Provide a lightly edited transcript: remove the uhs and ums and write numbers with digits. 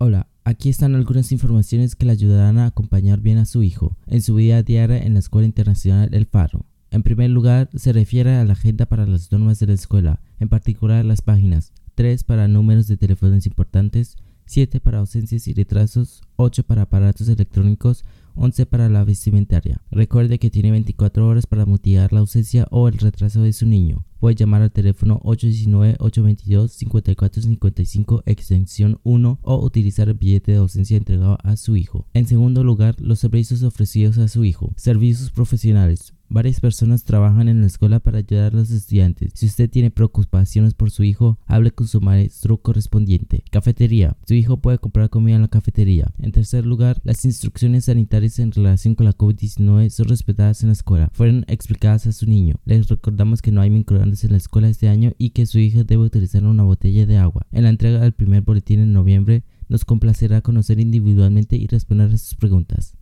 Hola, aquí están algunas informaciones que le ayudarán a acompañar bien a su hijo en su vida diaria en la Escuela Internacional El Faro. En primer lugar, se refiere a la agenda para las normas de la escuela, en particular las páginas 3 para números de teléfonos importantes, 7 para ausencias y retrasos, 8 para aparatos electrónicos, 11 para la vestimentaria. Recuerde que tiene 24 horas para mitigar la ausencia o el retraso de su niño. Puede llamar al teléfono 819-822-5455 extensión 1 o utilizar el billete de ausencia entregado a su hijo. En segundo lugar, los servicios ofrecidos a su hijo. Servicios profesionales. Varias personas trabajan en la escuela para ayudar a los estudiantes. Si usted tiene preocupaciones por su hijo, hable con su maestro correspondiente. Cafetería. Su hijo puede comprar comida en la cafetería. En tercer lugar, las instrucciones sanitarias en relación con la COVID-19 son respetadas en la escuela. Fueron explicadas a su niño. Les recordamos que no hay microondas en la escuela este año y que su hijo debe utilizar una botella de agua. En la entrega del primer boletín en noviembre, nos complacerá conocer individualmente y responder a sus preguntas.